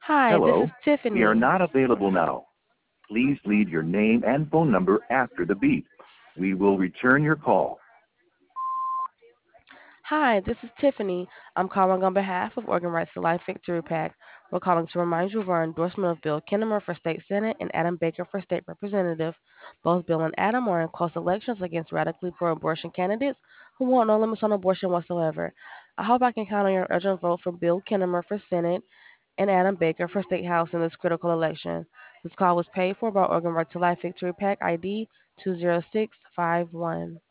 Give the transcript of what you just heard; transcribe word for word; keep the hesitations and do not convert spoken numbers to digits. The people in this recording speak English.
Hi, this is Hello, we are Tiffany. not available now. Please leave your name and phone number after the beep. We will return your call. Hi, this is Tiffany. I'm calling on behalf of Organ Rights to Life Victory PAC. We're calling to remind you of our endorsement of Bill Kinnemer for State Senate and Adam Baker for State Representative. Both Bill and Adam are in close elections against radically pro abortion candidates who want no limits on abortion whatsoever. I hope I can count on your urgent vote for Bill Kinnemer for Senate and Adam Baker for State House in this critical election. This call was paid for by Organ Right to Life Victory PAC I D two zero six five one.